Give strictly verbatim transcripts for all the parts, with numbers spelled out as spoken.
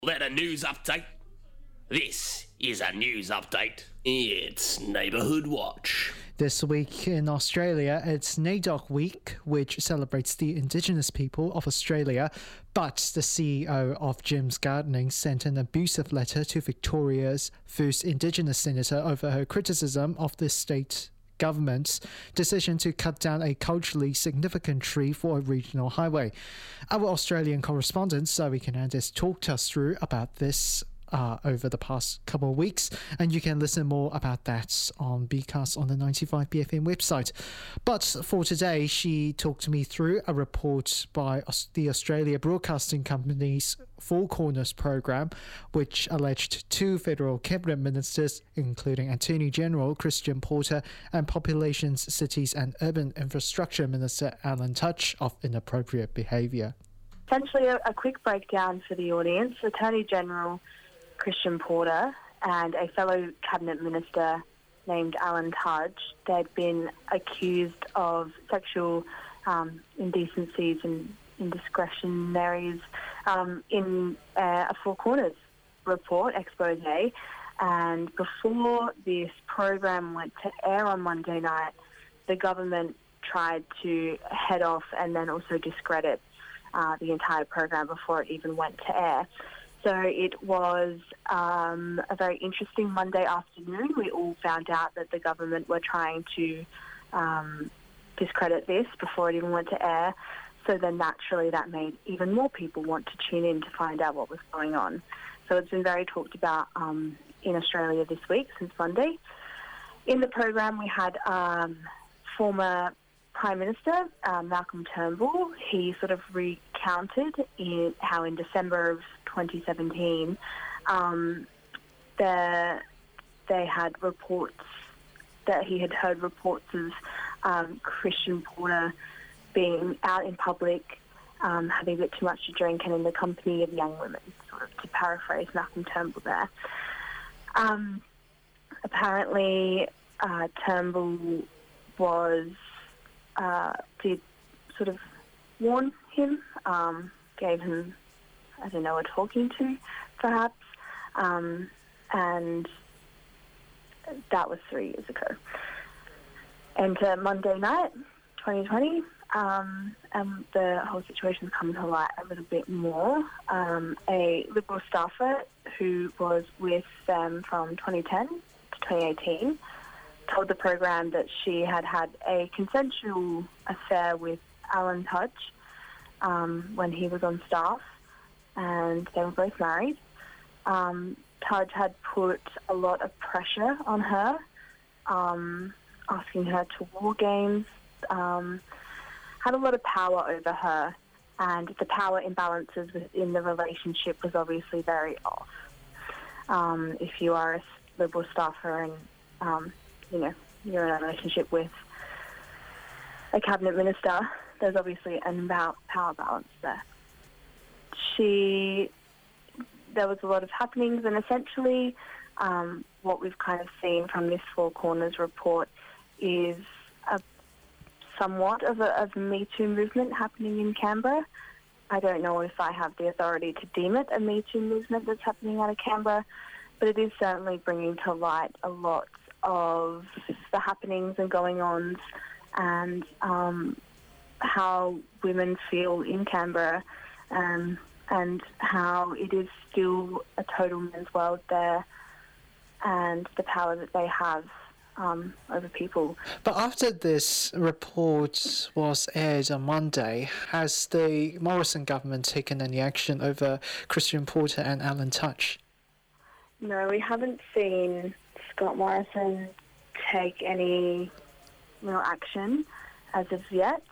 Let a news update. This is a news update. It's Neighbourhood Watch. This week in Australia, it's NAIDOC Week, which celebrates the Indigenous people of Australia. But the C E O of Jim's Gardening sent an abusive letter to Victoria's first Indigenous senator over her criticism of the state government's decision to cut down a culturally significant tree for a regional highway. Our Australian correspondent, Zoe Hernandez, talked us through about this Uh, over the past couple of weeks, and you can listen more about that on Bcast on the ninety-five B F M website. But for today, she talked me through a report by the Australia Broadcasting Company's Four Corners program, which alleged two federal cabinet ministers, including Attorney General Christian Porter and Populations, Cities and Urban Infrastructure Minister Alan Tudge, of inappropriate behaviour. Essentially, a, a quick breakdown for the audience. Attorney General Christian Porter and a fellow cabinet minister named Alan Tudge, they'd been accused of sexual um, indecencies and indiscretionaries um, in uh, a Four Corners report, expose. And before this program went to air on Monday night, the government tried to head off and then also discredit uh, the entire program before it even went to air. So it was um, a very interesting Monday afternoon. We all found out that the government were trying to um, discredit this before it even went to air. So then naturally that made even more people want to tune in to find out what was going on. So it's been very talked about um, in Australia this week since Monday. In the program we had um, former Prime Minister uh, Malcolm Turnbull. He sort of recounted in how in December of twenty seventeen um, the, they had reports that he had heard reports of um, Christian Porter being out in public, um, having a bit too much to drink and in the company of young women, sort of to paraphrase Malcolm Turnbull there. Um, apparently uh, Turnbull was Uh, did sort of warn him, um, gave him, I don't know, a talking to, perhaps, um, and that was three years ago. Enter Monday night, twenty twenty, um, and the whole situation's come to light a little bit more. Um, a Liberal staffer who was with them from twenty ten to twenty eighteen told the program that she had had a consensual affair with Alan Tudge um, when he was on staff, and they were both married. Um, Tudge had put a lot of pressure on her, um, asking her to war games, um, had a lot of power over her, and the power imbalances within the relationship was obviously very off. Um, if you are a Liberal staffer and um, you know, you're in a relationship with a cabinet minister, there's obviously an about power balance there. She, there was a lot of happenings, and essentially um, what we've kind of seen from this Four Corners report is a somewhat of a, of a Me Too movement happening in Canberra. I don't know if I have the authority to deem it a Me Too movement that's happening out of Canberra, but it is certainly bringing to light a lot of the happenings and going-ons and um, how women feel in Canberra, um, and how it is still a total men's world there, and the power that they have um, over people. But after this report was aired on Monday, has the Morrison government taken any action over Christian Porter and Alan Tudge? No, we haven't seen Scott Morrison take any real action as of yet.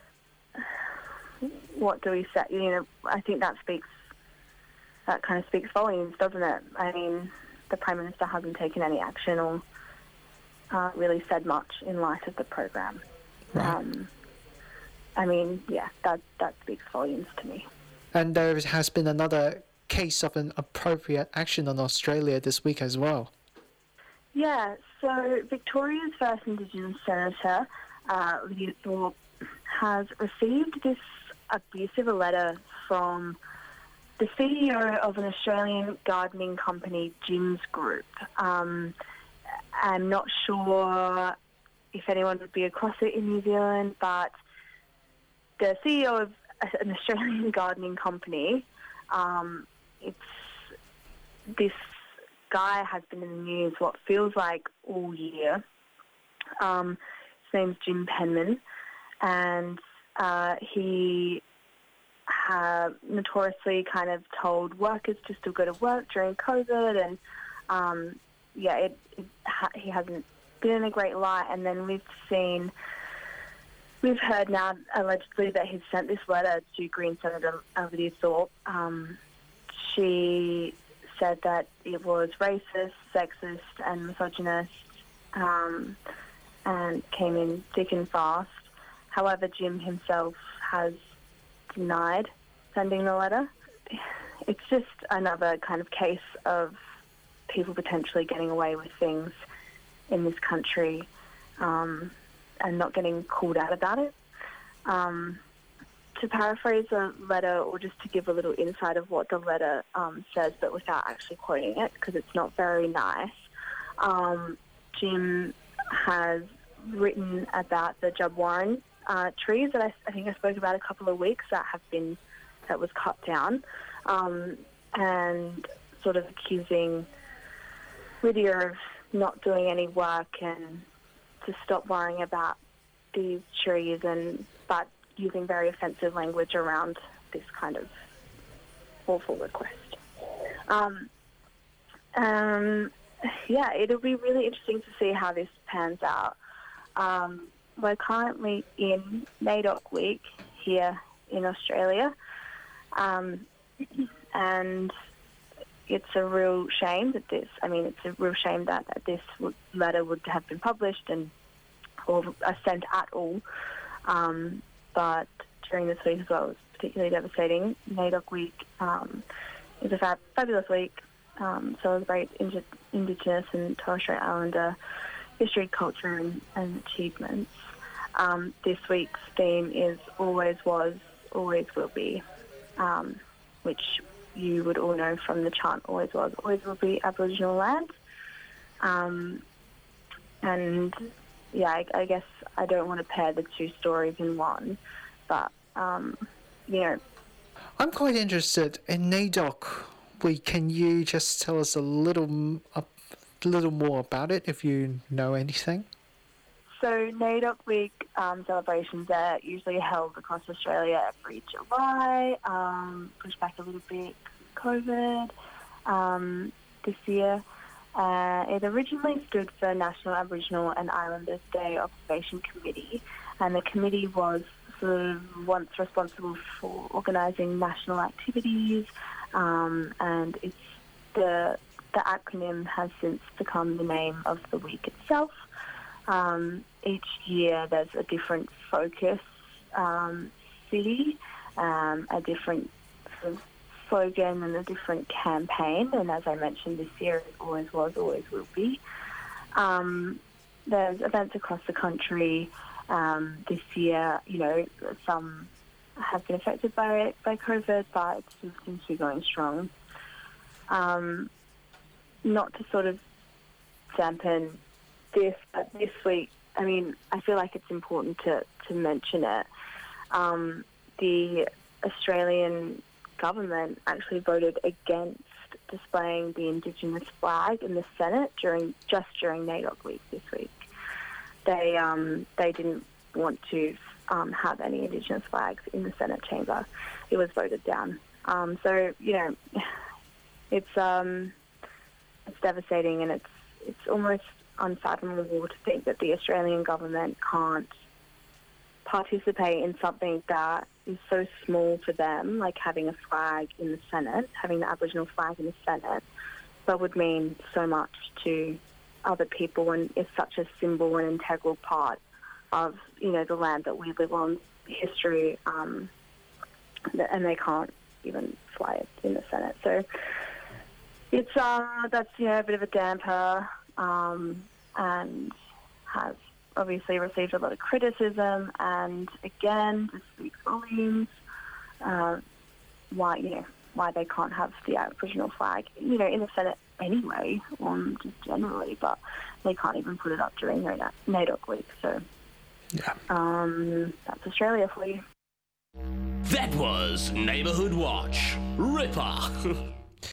What do we say? You know, I think that speaks, that kind of speaks volumes, doesn't it? I mean, the Prime Minister hasn't taken any action or uh, really said much in light of the program. Right. Um, I mean, yeah, that that speaks volumes to me. And there has been another case of an appropriate action on Australia this week as well. Yeah, so Victoria's first Indigenous Senator, uh, Lydia Thorpe, has received this abusive letter from the C E O of an Australian gardening company, Jim's Group. Um, I'm not sure if anyone would be across it in New Zealand, but the C E O of an Australian gardening company, um, it's this guy has been in the news what feels like all year. Um, his name's Jim Penman, and uh, he have notoriously kind of told workers to still go to work during COVID, and um, yeah, it, it ha- he hasn't been in a great light. And then we've seen, we've heard now allegedly that he's sent this letter to Green Senator Olivia Thorpe. Um, she said that it was racist, sexist, and misogynist, um, and came in thick and fast. However, Jim himself has denied sending the letter. It's just another kind of case of people potentially getting away with things in this country um, and not getting called out about it. Um, to paraphrase a letter, or just to give a little insight of what the letter um, says, but without actually quoting it, because it's not very nice, um, Jim has written about the Jabwarren uh, trees that I, I think I spoke about a couple of weeks that have been, that was cut down, um, and sort of accusing Whittier of not doing any work and to stop worrying about these trees, and but using very offensive language around this kind of awful request. Um, um, yeah, it'll be really interesting to see how this pans out. Um, we're currently in NAIDOC week here in Australia, um, and it's a real shame that this, I mean, it's a real shame that, that this would, letter would have been published and or uh, sent at all. Um, but during this week as well, it was particularly devastating. NAIDOC week um, is a fab- fabulous week. Um, celebrate Indi- Indigenous and Torres Strait Islander history, culture, and, and achievements. Um, this week's theme is Always Was, Always Will Be, um, which you would all know from the chant Always Was, Always Will Be Aboriginal land. Um, and yeah, I, I guess I don't want to pair the two stories in one, but, um, you know. I'm quite interested in NAIDOC week. Can you just tell us a little, a little more about it, if you know anything? So NAIDOC week um, celebrations are usually held across Australia every July, um, pushed back a little bit COVID um, this year. Uh, it originally stood for National Aboriginal and Islanders Day Observation Committee, and the committee was sort of once responsible for organising national activities, um, and it's the the acronym has since become the name of the week itself. Um, each year there's a different focus um, city, um, a different sort of slogan and a different campaign, and as I mentioned, this year it always was, always will be. Um, there's events across the country. Um, this year, you know, some have been affected by by COVID, but it still seems to be going strong. Um, not to sort of dampen this, but this week, I mean, I feel like it's important to, to mention it. Um, the Australian government actually voted against displaying the Indigenous flag in the Senate during just during NAIDOC week this week. They um, they didn't want to um, have any Indigenous flags in the Senate chamber. It was voted down. Um, so you know, it's um, it's devastating, and it's it's almost unfathomable to think that the Australian government can't participate in something that is so small for them, like having a flag in the Senate, having the Aboriginal flag in the Senate, but would mean so much to other people and is such a symbol and integral part of, you know, the land that we live on, history, um, and they can't even fly it in the Senate. So it's uh, that's, you know, a bit of a damper, um, and has obviously received a lot of criticism, and again, just speaks volumes. Uh, why, you know, why they can't have the Aboriginal flag, you know, in the Senate anyway, um, just generally, but they can't even put it up during their NAIDOC week. So, yeah, um, that's Australia for you. That was Neighbourhood Watch. Ripper.